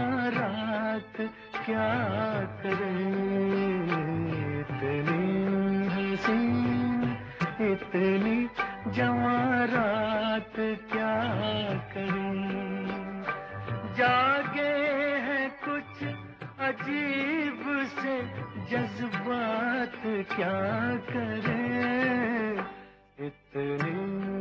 रात क्या करें, इतनी हसीन इतनी जवां रात क्या करें। जागे हैं कुछ अजीब से जज्बात क्या करें, इतनी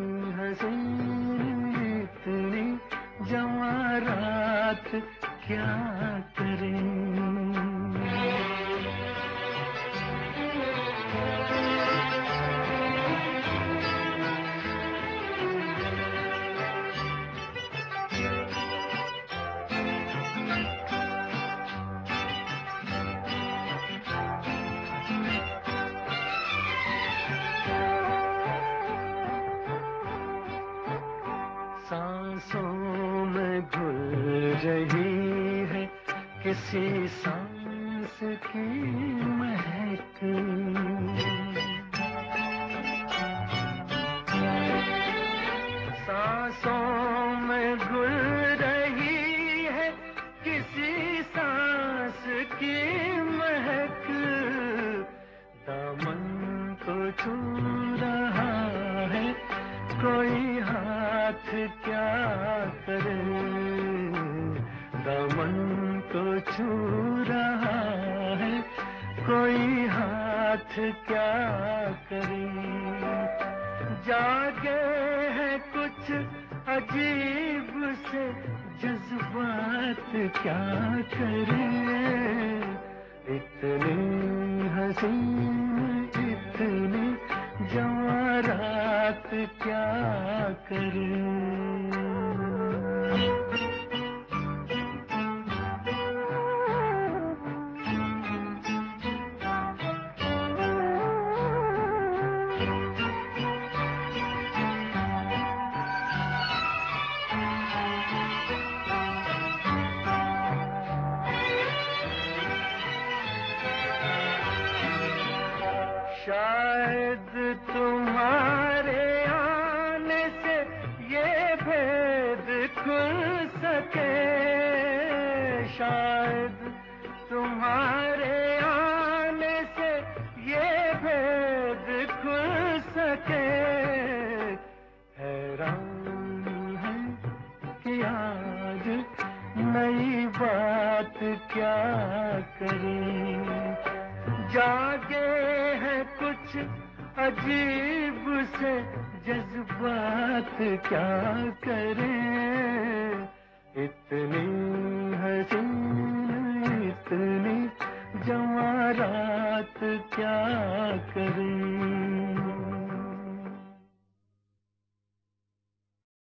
हसीन इतनी जवां रात क्या करें। सांसों में घुल रही है किसी सांस की महक, सांसों में घुल रही है किसी सांस की महक, दामन को छू रहा है कोई हाथ क्या करे, दामन को छू रहा है कोई हाथ क्या करे। जागे हैं कुछ अजीब से जज्बात क्या करें, इतनी हसीन इतनी जवां रात क्या करें। शायद तुम्हारे आने से ये भेद खुल सके, शायद तुम्हारे आने से ये भेद खुल सके। हैरान है कि आज नई बात क्या करें, जागे हैं कुछ अजीब से जज्बात क्या करें, इतनी हसीन इतनी जवां रात क्या करें।